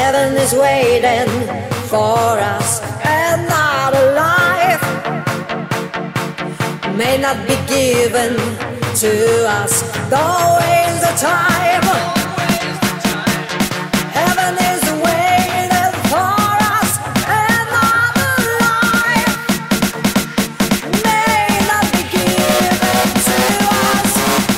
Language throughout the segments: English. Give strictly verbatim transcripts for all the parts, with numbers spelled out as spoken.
Heaven is waiting for us, and not a life may not be given to us. Don't waste the time. Heaven is waiting for us, and not a life may not be given to us.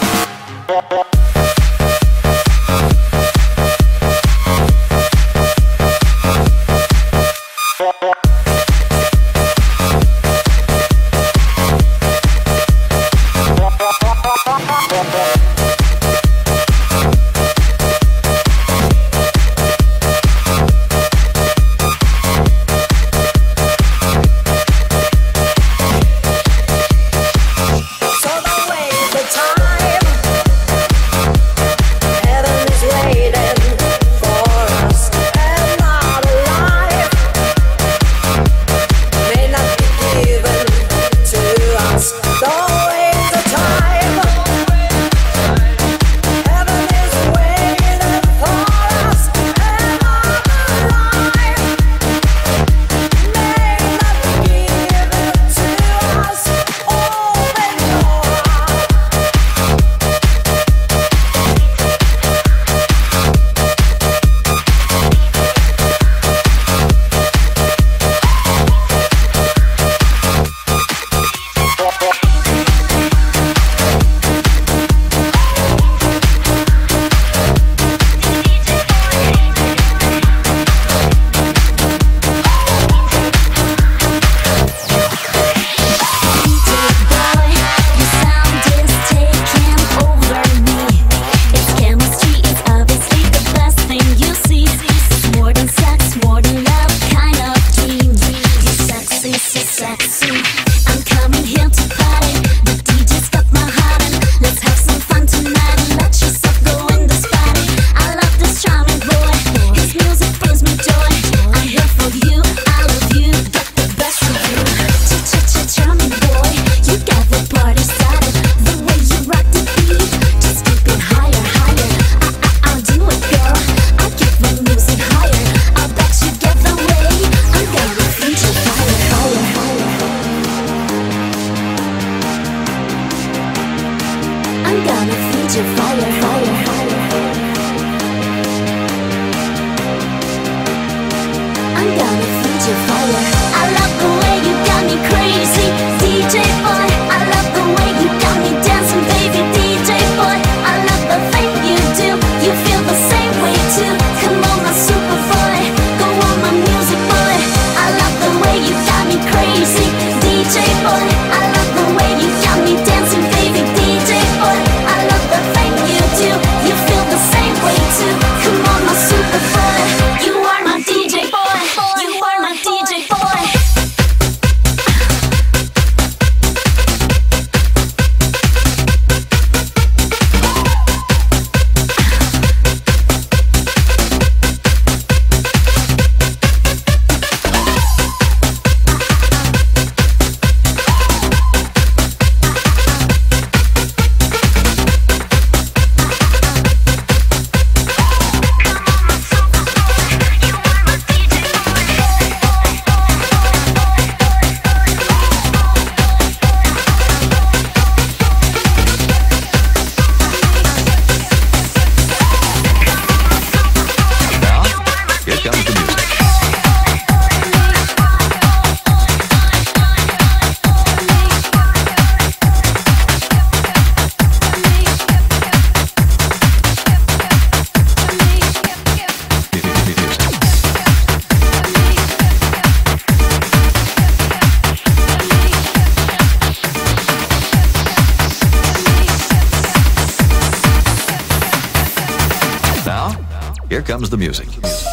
Here comes the music.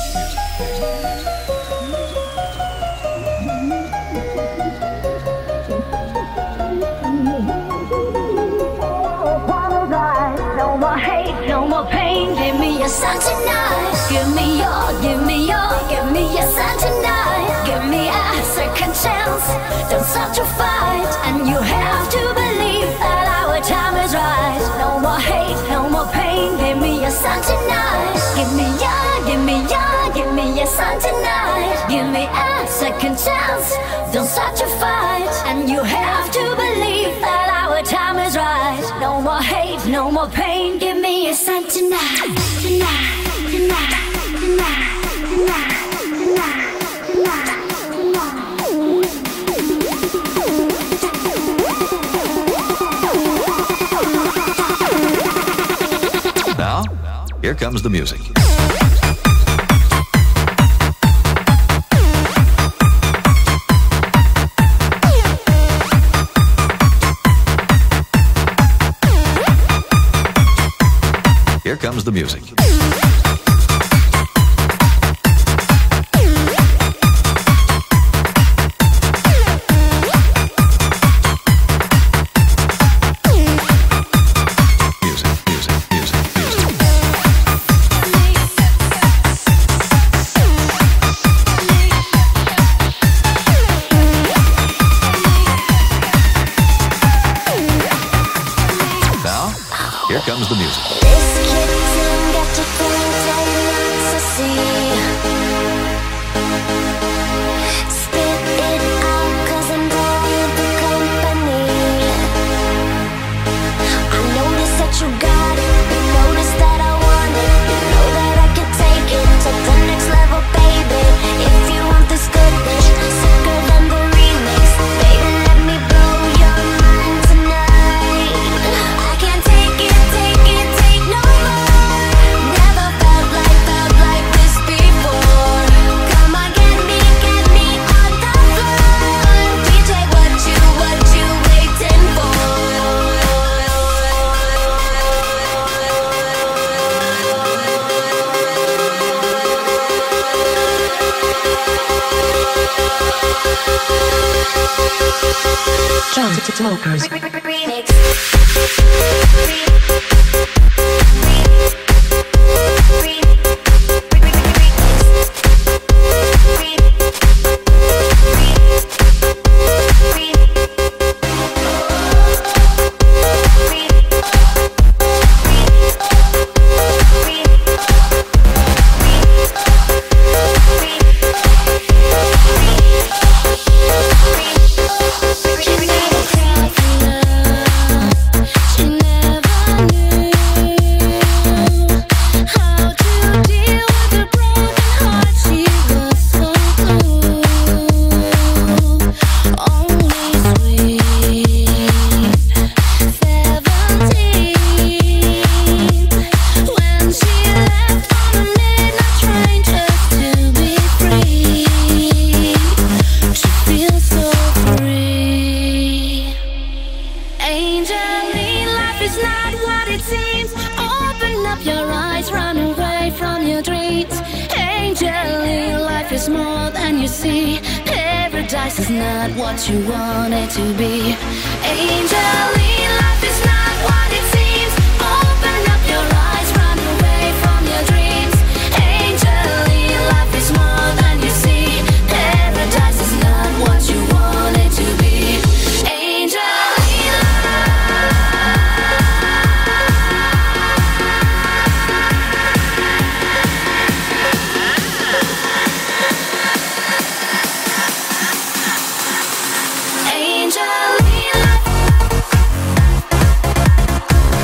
No more hate, no more pain. Give me your sun tonight. Give me your, give me your, give me your sun tonight. Give me a second chance. Don't start to fight, and you have to believe that our time is right. No more hate, no more pain. Give me your sun tonight. Give me your, give me your, give me son tonight. Give me a second chance, don't start to fight. And you have to believe that our time is right. No more hate, no more pain. Give me a son tonight, tonight, tonight, tonight, tonight, tonight, tonight. Now, here comes the music. Here comes the music. Here comes the music. This kitten got you feeling so lots to see. Spit it out, cause I'm done with the company. I notice that you got it, you notice that I want it. You know that I can take it to the next level, baby. If you want this goodness, sicker than the remix. Baby, let me blow your mind tonight. I can't take it. Take it, take no more. Never felt like, felt like this before. Come on, get me, get me on the floor. D J, what you, what you waiting for? Drum Smokers. Remix. Paradise is not what you want it to be. Angeline, life is not what it seems. Open up your eyes, run away from your dreams. Angeline, life is more than you see. Paradise is not what you want it to be. Angeline, Angeline.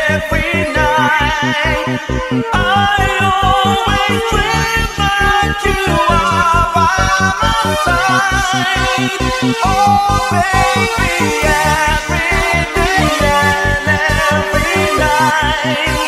every night. I always dream that you are by my side. Oh baby, every day and every night.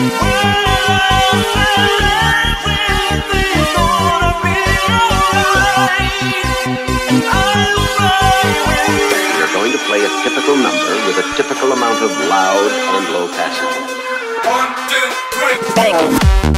Everything's gonna be alright. And I'll fly with you. We're going to play a typical number with a typical amount of loud and low passing. One, two, three, four.